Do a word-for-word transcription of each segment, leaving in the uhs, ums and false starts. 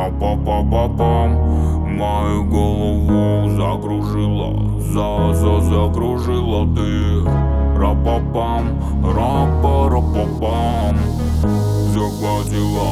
Ра-па-па-па-пам. Мою голову закружила, за-за закружила ты. Ра-па-пам, ра-па-ра-па-пам. Захватила.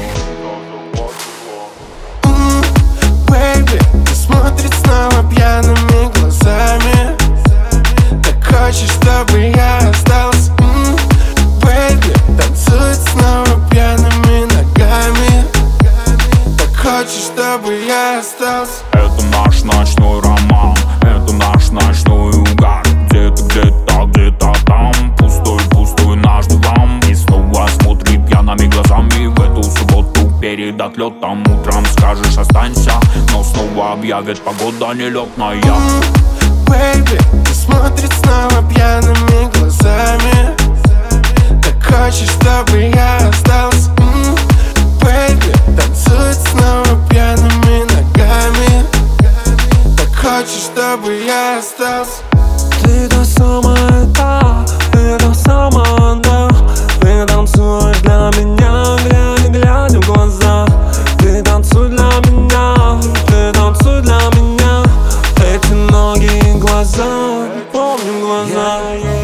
Бэйби, ты смотрит снова пьяными глазами. Так хочешь, чтобы я остался? Бэйби, танцует снова пьяными ногами. Так хочешь, чтобы я остался? Это наш ночной роман, это наш ночной угар. Где-то, где-то, где-то там пустой, пустой наш диван. И снова смотри пьяными глазами в эту субботу перед отлетом. Утром скажешь останься, но снова объявят погода нелетная. Бэйби, ты смотрит снова пьяными глазами. Так хочешь, чтобы я остался? Бэйби, танцует снова пьяными ногами. Так хочешь, чтобы я остался? Ты та самая та, ты та самая да. Ты танцуешь для меня, глядя, глядя в глаза. Ты танцуй для меня, ты танцуй для меня. Эти ноги и глаза, помним глаза.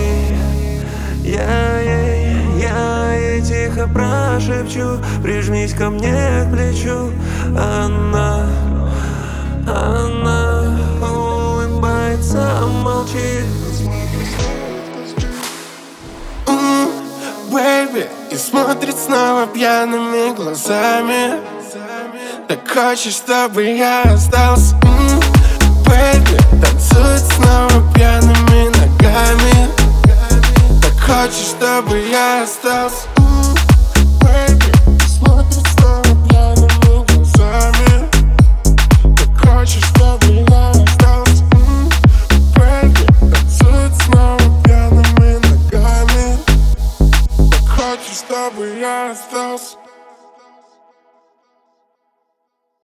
Я ей, я ей тихо прошепчу, прижмись ко мне к плечу. Она, она улыбается, молчит. Бэйби, и смотрит снова пьяными глазами. Так хочешь, чтобы я остался? Бэйби, танцует снова пьяными ногами. Так хочешь, чтобы я остался? Бэйби, и смотрит снова пьяными глазами. Так хочешь, чтобы я остался? Бэйби, танцует снова пьяными ногами. Хочешь, чтобы я остался?